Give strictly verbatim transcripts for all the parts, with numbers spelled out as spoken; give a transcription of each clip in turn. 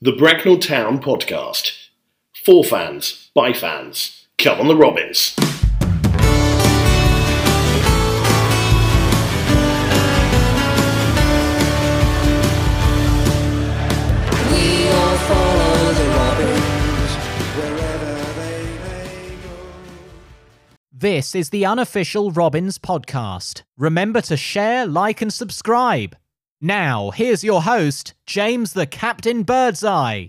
The Bracknell Town Podcast. For fans, by fans. Come on the Robins. We all follow the Robins, wherever they may go. This is the unofficial Robins podcast. Remember to share, like and subscribe. Now, here's your host, James the Captain Birdseye.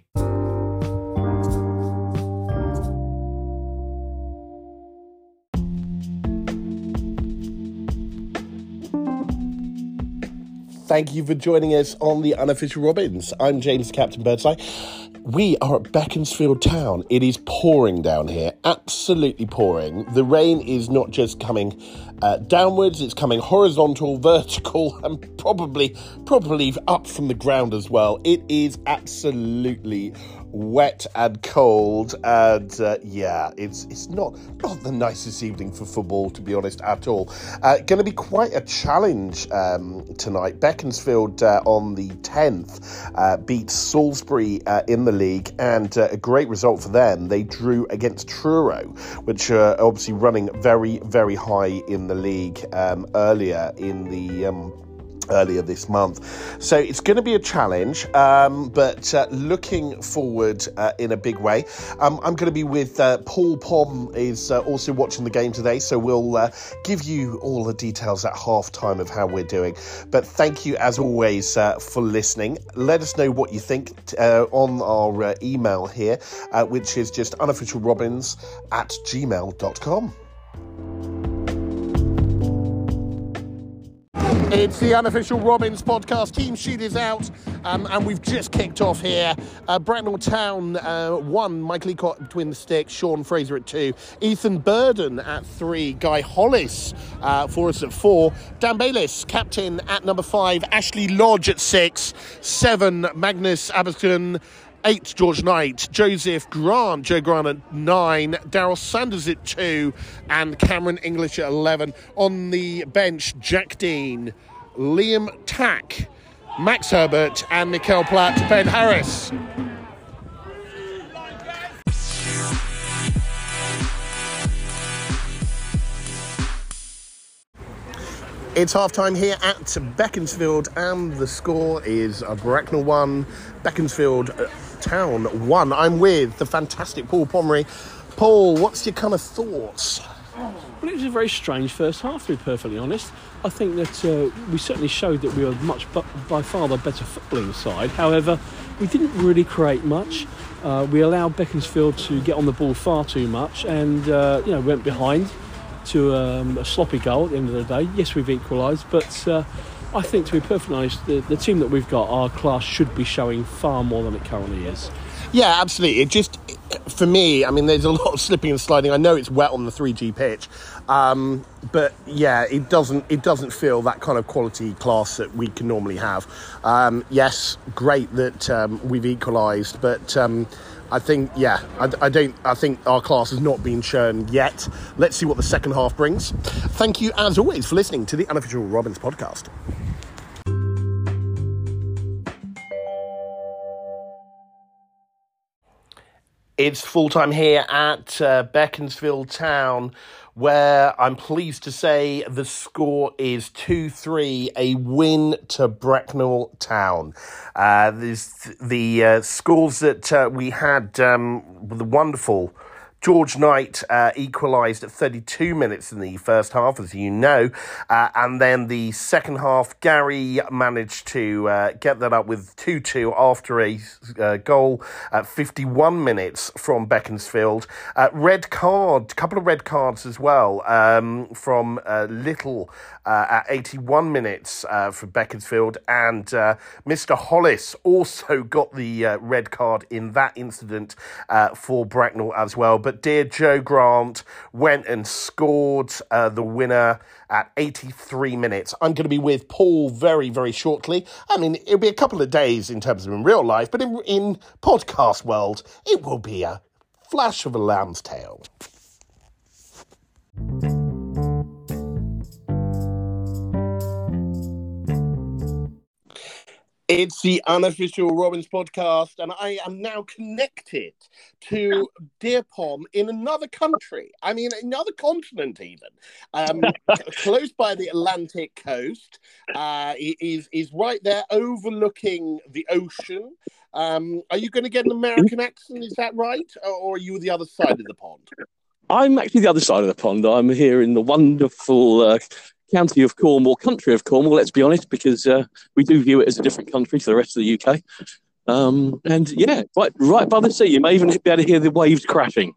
Thank you for joining us on the Unofficial Robins. I'm James, the Captain Birdseye. We are at Beaconsfield Town. It is pouring down here, absolutely pouring. The rain is not just coming uh, downwards, it's coming horizontal, vertical, and probably, probably up from the ground as well. It is absolutely wet and cold, and uh, yeah, it's it's not not the nicest evening for football, to be honest, at all. Uh, going to be quite a challenge um, tonight. Beaconsfield uh, on the tenth uh, beat Salisbury uh, in the league, and uh, a great result for them. They drew against Truro, which are obviously running very, very high in the league um, earlier in the um, earlier this month. So it's going to be a challenge, um, but uh, looking forward uh, in a big way. Um, I'm going to be with uh, Paul Pom is uh, also watching the game today, so we'll uh, give you all the details at half time of how we're doing. But thank you as always uh, for listening. Let us know what you think uh, on our uh, email here, uh, which is just unofficialrobins at gmail dot com. It's the Unofficial Robins podcast. Team sheet is out, um, and we've just kicked off here. Uh, Bracknell Town uh, one, Mike Leacott between the sticks, Sean Fraser at two, Ethan Burden at three, Guy Hollis uh, for us at four, Dan Bayliss, captain at number five, Ashley Lodge at six, seven, Magnus Abberton, eight, George Knight, Joseph Grant, Joe Grant at nine, Daryl Sanders at two, and Cameron English at eleven. On the bench, Jack Dean, Liam Tack, Max Herbert, and Mikkel Platt, Ben Harris. It's half-time here at Beaconsfield, and the score is uh, Bracknell one, Beaconsfield uh, Town one. I'm with the fantastic Paul Pomery. Paul, what's your kind of thoughts? Well, it was a very strange first half, to be perfectly honest. I think that uh, we certainly showed that we were much, bu- by far the better footballing side. However, we didn't really create much. Uh, we allowed Beaconsfield to get on the ball far too much, and uh, you know, went behind to um, a sloppy goal at the end of the day. Yes, we've equalised, but uh, I think, to be perfectly honest, the, the team that we've got, our class should be showing far more than it currently is. Yeah, absolutely. It just, for me, I mean, there's a lot of slipping and sliding. I know it's wet on the three G pitch, um, but yeah, it doesn't it doesn't feel that kind of quality class that we can normally have. Um, yes, great that um, we've equalised, but um, I think, yeah, I, I don't. I think our class has not been shown yet. Let's see what the second half brings. Thank you, as always, for listening to the Unofficial Robins podcast. It's full-time here at uh, Beaconsfield Town, where I'm pleased to say the score is two three, a win to Bracknell Town. Uh, there's the uh, scores that uh, we had, um, the wonderful George Knight uh, equalised at thirty-two minutes in the first half, as you know. Uh, and then the second half, Gary managed to uh, get that up with two two after a uh, goal at fifty-one minutes from Beaconsfield. Uh, red card, couple of red cards as well um, from uh, Little uh, at eighty-one minutes uh, for Beaconsfield. And uh, Mister Hollis also got the uh, red card in that incident uh, for Bracknell as well. But dear Joe Grant went and scored uh, the winner at eighty-three minutes. I'm going to be with Paul very, very shortly. I mean, it'll be a couple of days in terms of in real life, but in, in podcast world, it will be a flash of a lamb's tail. It's the Unofficial Robins podcast, and I am now connected to Deer Pond in another country. I mean, another continent, even um, close by the Atlantic coast. Uh, it is is right there, overlooking the ocean. Um, are you going to get an American accent? Is that right, or, or are you the other side of the pond? I'm actually the other side of the pond. I'm here in the wonderful uh, county of Cornwall, country of Cornwall, let's be honest, because uh, we do view it as a different country to the rest of the U K. Um, and yeah, right, right by the sea. You may even be able to hear the waves crashing.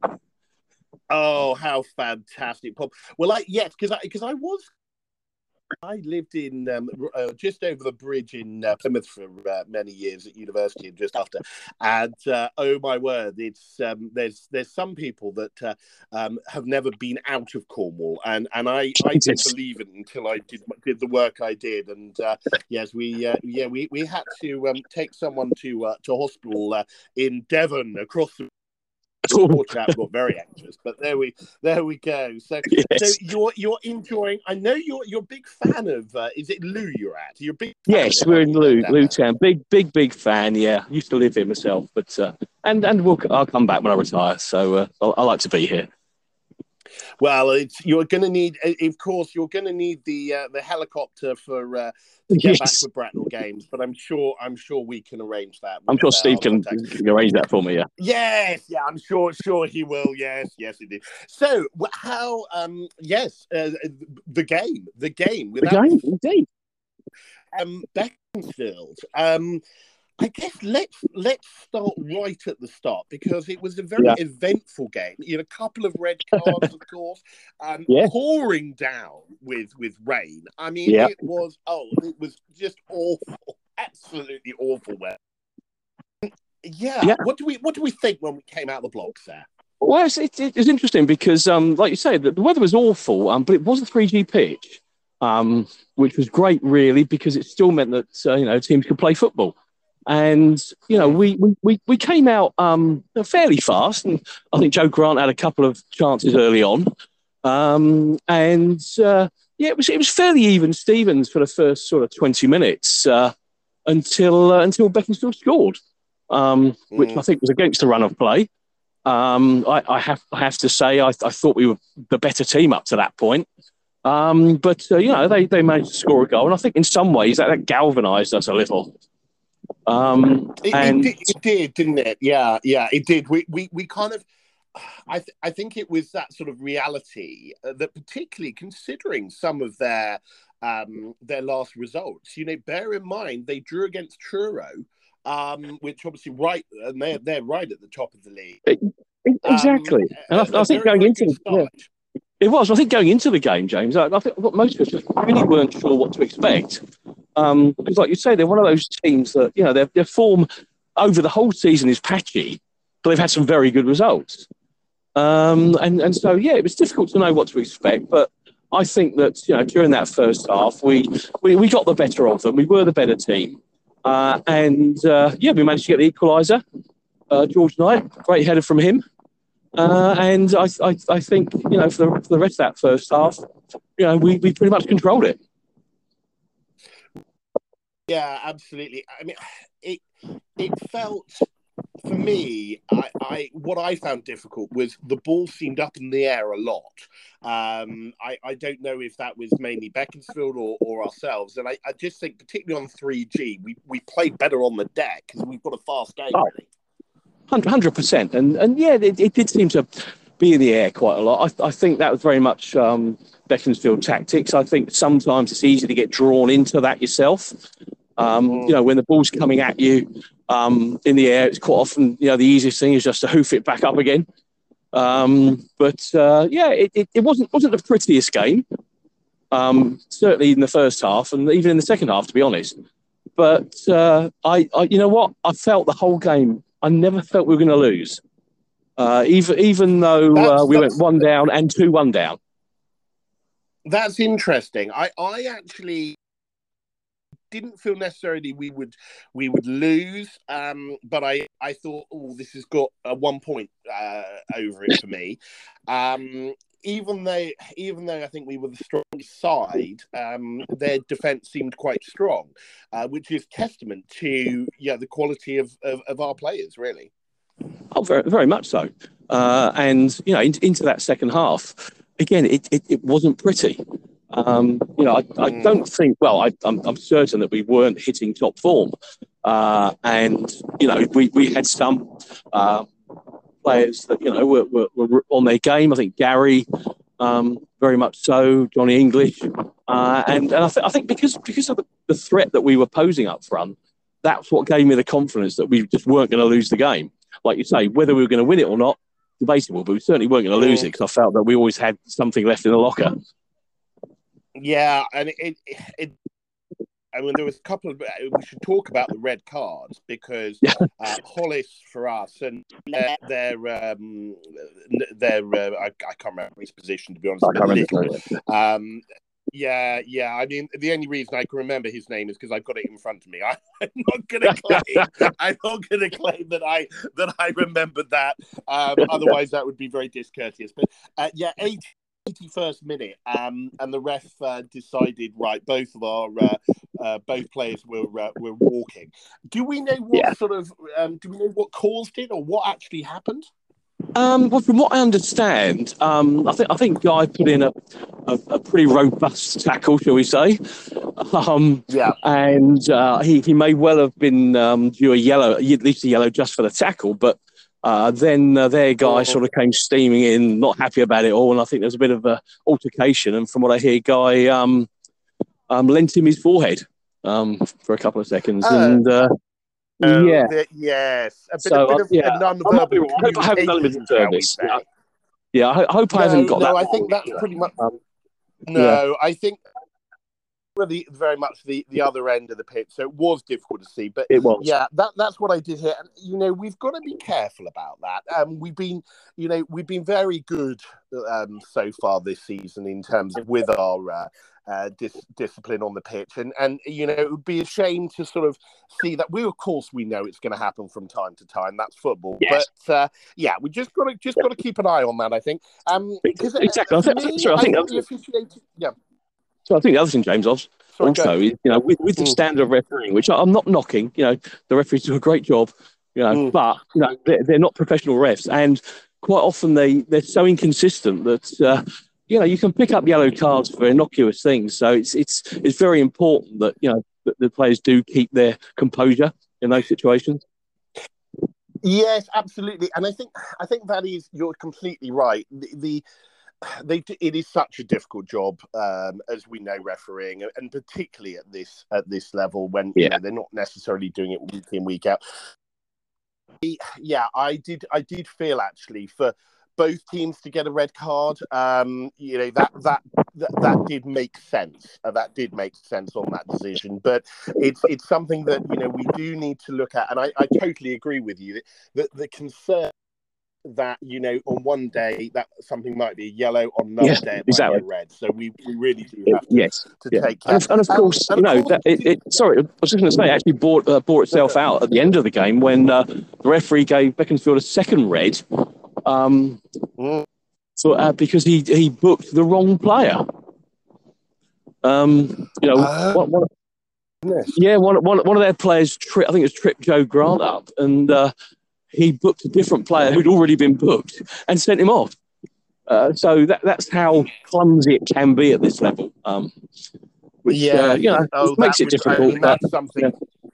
Oh, how fantastic, Paul. Well, I, yes, because I, because I was... I lived in um, uh, just over the bridge in uh, Plymouth for uh, many years at university and just after. And uh, oh my word, it's um, there's there's some people that uh, um, have never been out of Cornwall, and and I, I didn't believe it until I did did the work I did. And uh, yes, we uh, yeah we, we had to um, take someone to uh, to hospital uh, in Devon across the. Poor chap got very anxious, but there we there we go. So, yes. so you're you're enjoying. I know you're you're a big fan of. Uh, is it Lou you're at? You're a big. Fan yes, of we're in Lou Lou Lou Town. Big big big fan. Yeah, used to live here myself, but uh, and and we'll I'll come back when I retire. So uh, I, I like to be here. Well, it's, you're going to need, of course, you're going to need the uh, the helicopter for uh, to get yes. back to Bracknell Games. But I'm sure, I'm sure we can arrange that. I'm sure Steve can, can arrange that for me. Yeah. Yes, yeah, I'm sure, sure he will. Yes, yes, he did. So, how? Um, yes, uh, the game, the game, the game, indeed. Um, Beaconsfield. Um. I guess let's let's start right at the start, because it was a very yeah. eventful game. You had a couple of red cards, of course, um, yeah. pouring down with with rain. I mean, yeah. it was oh, it was just awful, absolutely awful weather. Yeah. yeah. What do we what do we think when we came out of the blocks there? Well, it's, it, it's interesting because, um, like you say, the, the weather was awful, um, but it was a three G pitch, um, which was great, really, because it still meant that uh, you know teams could play football. And, you know, we, we, we came out um, fairly fast. And I think Joe Grant had a couple of chances early on. Um, and, uh, yeah, it was it was fairly even Stevens for the first sort of twenty minutes uh, until uh, until Beaconsfield scored, um, which mm. I think was against the run of play. Um, I, I, have, I have to say I, I thought we were the better team up to that point. Um, but, uh, you know, they, they managed to score a goal. And I think in some ways that, that galvanised us a little. Um, it, and... it, did, it did, didn't it? Yeah, yeah, it did. We we we kind of, I th- I think it was that sort of reality uh, that, particularly considering some of their um their last results. You know, bear in mind they drew against Truro, um, which obviously right, and they're they're right at the top of the league. It, exactly, um, and I, I think very, going very into the, yeah, it was. I think going into the game, James, I, I think what most of us just really weren't sure what to expect. Um, because, like you say, they're one of those teams that, you know, their, their form over the whole season is patchy, but they've had some very good results. Um, and, and so, yeah, it was difficult to know what to expect. But I think that, you know, during that first half, we, we, we got the better of them. We were the better team. Uh, and, uh, yeah, we managed to get the equaliser. Uh, George Knight, great header from him. Uh, and I, I, I think, you know, for the, for the rest of that first half, you know, we, we pretty much controlled it. Yeah, absolutely. I mean, it it felt for me. I, I what I found difficult was the ball seemed up in the air a lot. Um, I I don't know if that was mainly Beaconsfield or, or ourselves, and I, I just think particularly on three G we, we played better on the deck because we've got a fast game. Oh, really, hundred percent, and and yeah, it, it did seem to be in the air quite a lot. I I think that was very much um, Beaconsfield tactics. I think sometimes it's easy to get drawn into that yourself. Um, you know, when the ball's coming at you um, in the air, it's quite often, you know, the easiest thing is just to hoof it back up again. Um, but uh, yeah, it, it, it wasn't wasn't the prettiest game, um, certainly in the first half and even in the second half, to be honest. But uh, I, I, you know what, I felt the whole game. I never felt we were going to lose, uh, even even though uh, we went one down and two one down. That's interesting. I, I actually didn't feel necessarily we would we would lose, um, but I, I thought, oh, this has got a one point uh, over it for me. Um, even though even though I think we were the strongest side, um, their defence seemed quite strong, uh, which is testament to yeah the quality of, of, of our players, really. Oh, very, very much so. Uh, and, you know, in, into that second half, again, it, it, it wasn't pretty. Um, you know, I, I don't think, well, I, I'm, I'm certain that we weren't hitting top form. Uh, and, you know, we, we had some uh, players that, you know, were, were, were on their game. I think Gary, um, very much so, Johnny English. Uh, and and I, th- I think because, because of the, the threat that we were posing up front, that's what gave me the confidence that we just weren't going to lose the game. Like you say, whether we were going to win it or not, debatable, but we certainly weren't going to lose it because I felt that we always had something left in the locker. Yeah, and it, it, it I mean, there was a couple of. We should talk about the red cards because Yeah. uh, Hollis for us and their their um, their uh, I, I can't remember his position to be honest. I can't but remember. little. Um, yeah, yeah. I mean, the only reason I can remember his name is because I've got it in front of me. I, I'm not going to claim. I'm not going to claim that I that I remembered that. Um, otherwise, that would be very discourteous. But uh, yeah, eighty-first minute, um, and the ref uh, decided right. Both of our uh, uh, both players were uh, were walking. Do we know what Yeah. sort of? Um, do we know what caused it or what actually happened? Um, well, from what I understand, um, I think I think Guy put in a, a, a pretty robust tackle, shall we say? Um, Yeah. and uh, he he may well have been um, due a yellow, at least a yellow, just for the tackle. But uh, then uh, their guy Oh. sort of came steaming in, not happy about it all, and I think there was a bit of a altercation. And from what I hear, Guy um, um, lent him his forehead um, for a couple of seconds, Oh. and. Uh, Oh, yeah. the- yes. A bit, So, a bit uh, of yeah, a I might be non-verbal wrong. I hope I haven't done him a communication, shall we disservice. say. Yeah. Yeah, I, ho- I hope I No, haven't got no, that. I think wrong, that's you know. pretty much. Um, No, I think really very much the, the other end of the pitch. So it was difficult to see, but it was. yeah, that that's what I did here. And you know, we've got to be careful about that. Um, we've been, you know, we've been very good um so far this season in terms of with our uh, uh dis- discipline on the pitch, and and you know, it would be a shame to sort of see that. We of course we know it's going to happen from time to time. That's football, Yes. but uh, yeah, we just got to just got to keep an eye on that. I think. Um, because Exactly. I for think- me, sorry, I I think think that the was- officiating. Yeah. So I think the other thing, James, also, Sorry, go also ahead. is, you know, with, with the Mm. standard of refereeing, which I'm not knocking, you know, the referees do a great job, you know, Mm. but, you know, they're, they're not professional refs. And quite often they, they're so inconsistent that, uh, you know, you can pick up yellow cards for innocuous things. So it's it's it's very important that, you know, that the players do keep their composure in those situations. Yes, absolutely, and I think I think that is you're completely right. The, the they it is such a difficult job, um, as we know, refereeing, and particularly at this at this level when you Yeah. know they're not necessarily doing it week in week out. Yeah, I did I did feel actually for both teams to get a red card. Um, you know that that that, that did make sense. Uh, that did make sense on that decision. But it's it's something that you know we do need to look at, and I, I totally agree with you that the, the concern that you know on one day that something might be yellow, on another Yeah, day it might exactly. be red. So we, we really do have to, Yes. to Yeah. take care. And of, and of Um, course, and you of know, course- that it, it, sorry, I was just going to say, it actually bought, uh, bought itself out at the end of the game when uh, the referee gave Beaconsfield a second red um, Mm. for, uh, because he, he booked the wrong player. Um, you know, Oh. one, one, Goodness. yeah, one, one, one of their players, tri- I think it was tripped Joe Grant up, and uh, he booked a different player who'd already been booked and sent him off. Uh, so that, that's how clumsy it can be at this level. Um, which, Yeah, uh, you know, oh, makes that it would- I difficult. mean, but, that's something.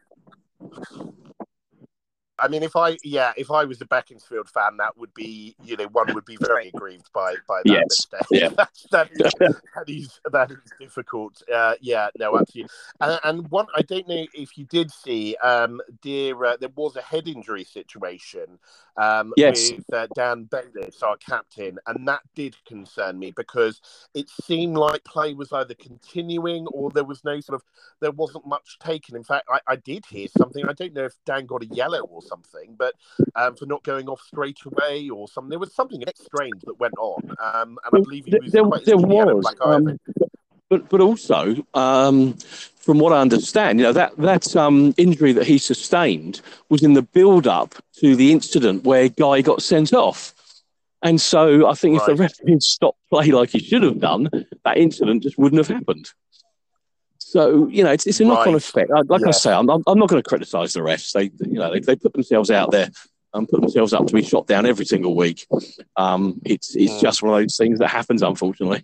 I mean, if I yeah, if I was a Beaconsfield fan, that would be you know one would be very aggrieved by by that Yes, mistake. yeah. That's, that is that is that is difficult. Uh, yeah, no, absolutely. And, and one, I don't know if you did see, um, dear, uh, there was a head injury situation um, Yes. with uh, Dan Bayliss, our captain, and that did concern me because it seemed like play was either continuing or there was no sort of there wasn't much taken. In fact, I, I did hear something. I don't know if Dan got a yellow or something, but um, for not going off straight away or something. There was something strange that went on, um, and I believe he was there, quite there skinny, yellow, was, black eye, I um, think. but but also, um, from what I understand, you know that that um, injury that he sustained was in the build-up to the incident where Guy got sent off. And so I think if the Right. referee had stopped play like he should have done, that incident just wouldn't have happened. So, you know, it's, it's a knock-on Right. effect. Like, like I Yes. say, I'm, I'm not going to criticise the refs. They, you know, they, they put themselves out there and put themselves up to be shot down every single week. Um, it's it's Mm. just one of those things that happens, unfortunately.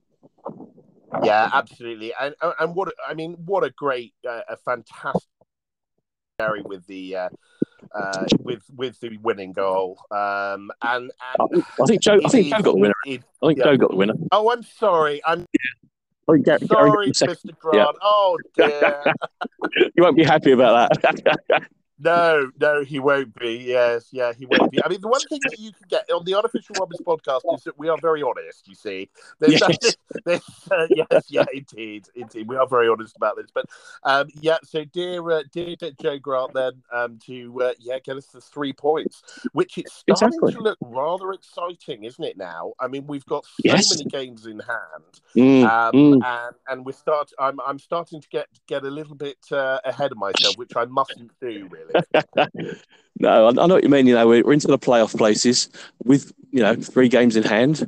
Yeah, absolutely. And and what I mean, what a great, uh, a fantastic Gary with the uh, uh, with with the winning goal. Um, and and I think Joe. I think Joe it- got the winner. it- I think yeah. Joe got the winner. Oh, I'm sorry. I'm I think Gary, Gary got sorry, the second. Mister Grant. Oh dear. You won't be happy about that. No, no, he won't be. Yes, yeah, he won't be. I mean, the one thing that you can get on the Unofficial Robbins podcast is that we are very honest, you see. There's Yes. nothing, there's, uh, yes, yeah, indeed, indeed. We are very honest about this. But, um, yeah, so dear, uh, dear Joe Grant then um, to, uh, yeah, get us the three points, which it's starting Exactly. to look rather exciting, isn't it now? I mean, we've got so Yes. many games in hand. Mm, Um, mm. and and we start. I'm I'm starting to get get a little bit uh, ahead of myself, which I mustn't do really. No, I, I know what you mean. You know, we're, we're into the playoff places with, you know, three games in hand.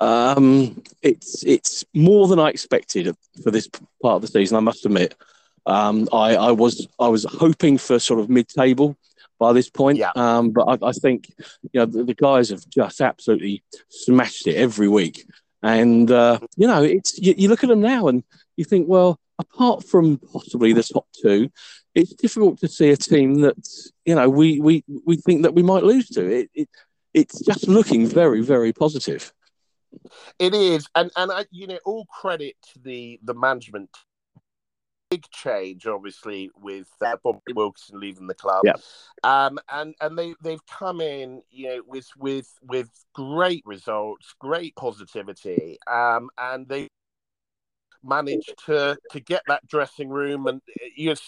Um, it's it's more than I expected for this part of the season, I must admit. Um, I, I was I was hoping for sort of mid-table by this point, Yeah. um, but I, I think, you know, the, the guys have just absolutely smashed it every week. And uh, you know, it's you, you look at them now and you think, well, apart from possibly the top two, it's difficult to see a team that, you know, we we, we think that we might lose to. It, it it's just looking very, very positive. It is, and and I, you know, all credit to the the management. Big change, obviously, with uh, Bobby Wilkinson leaving the club. Yeah. Um, and and they they've come in, you know, with with with great results, great positivity, um, and they managed to to get that dressing room and uh, you know,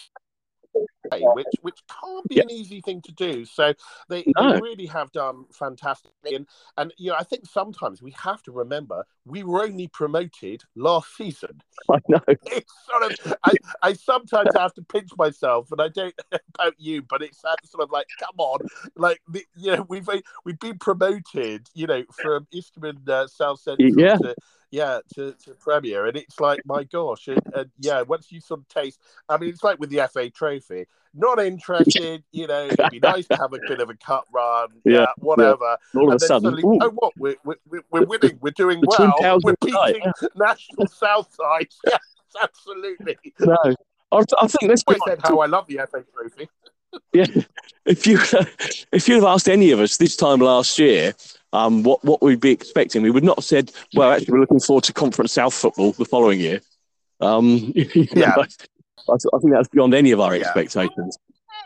which which can't be Yeah. an easy thing to do. So they, No. they really have done fantastically. And and you know, I think sometimes we have to remember we were only promoted last season. I know. It's sort of I, I sometimes have to pinch myself, and I don't know about you, but it's that sort of like, come on, like the, you know, we've we've been promoted, you know, from Eastman uh, South Central Yeah. to yeah to, to Premier, and it's like, my gosh, and, and yeah, once you sort of taste, I mean, it's like with the F A Trophy, not interested, you know, it'd be nice to have a bit of a cup run, yeah, Yeah, whatever. All of And a then sudden, suddenly, ooh, oh, what? We're, we're, we're winning. We're doing the Twin well. Towers We're of Sky, beating National Southside. Yes, absolutely. no. I, I think let's be I said how I love the F A Trophy. Yeah, if you if you'd have asked any of us this time last year, um, what what we'd be expecting, we would not have said, "Well, actually, we're looking forward to Conference South football the following year." Um, you know, Yeah. I, I think that's beyond any of our Yeah. expectations.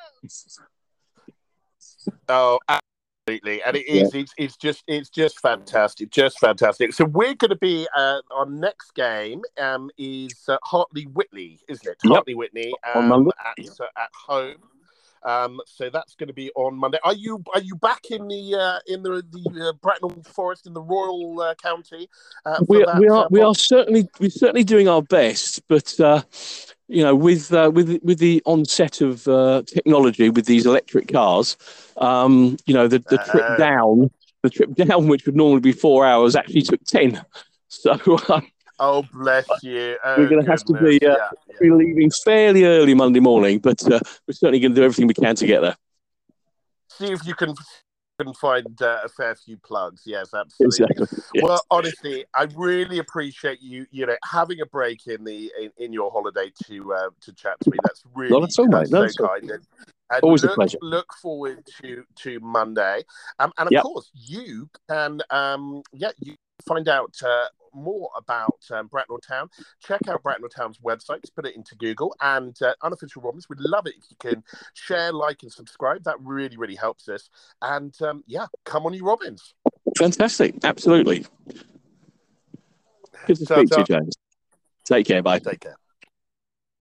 Oh, absolutely, and it is. It's, it's just it's just fantastic, just fantastic. So we're going to be uh, our next game um, is uh, Hartley Whitney, isn't it? Yep. Hartley Whitney On um, Monday. at uh, at home. Um, so that's going to be on Monday. Are you are you back in the uh, in the the uh, Bracknell Forest in the Royal uh, County? Uh, for We, that, we are uh, we are certainly we're certainly doing our best, but uh, you know, with uh, with with the onset of uh, technology with these electric cars, um, you know, the, the trip Uh, down, the trip down, which would normally be four hours, actually took ten. So um, Oh, bless you. Oh, We're gonna have to goodness. be, uh, yeah, yeah. we're leaving fairly early Monday morning, but uh, we're certainly going to do everything we can to get there. See if you can, can find uh, a fair few plugs. Yes, absolutely. Exactly. Yes. Well, honestly, I really appreciate you, you know, having a break in the in, in your holiday to uh, to chat to me. That's really Not at all, uh, mate. Not so at all. kind. And, and Always a look, pleasure. Look forward to to Monday, um, and of Yep. course you can, um, yeah, you can find out uh, more about um, Bracknell Town. Check out Bracknell Town's website. Just put it into Google, and uh, Unofficial Robins. We'd love it if you can share, like, and subscribe. That really, really helps us. And um, yeah, come on, you Robins. Fantastic. Absolutely. Good to Ta-ta. speak to you, James. Take care. Bye. Take care.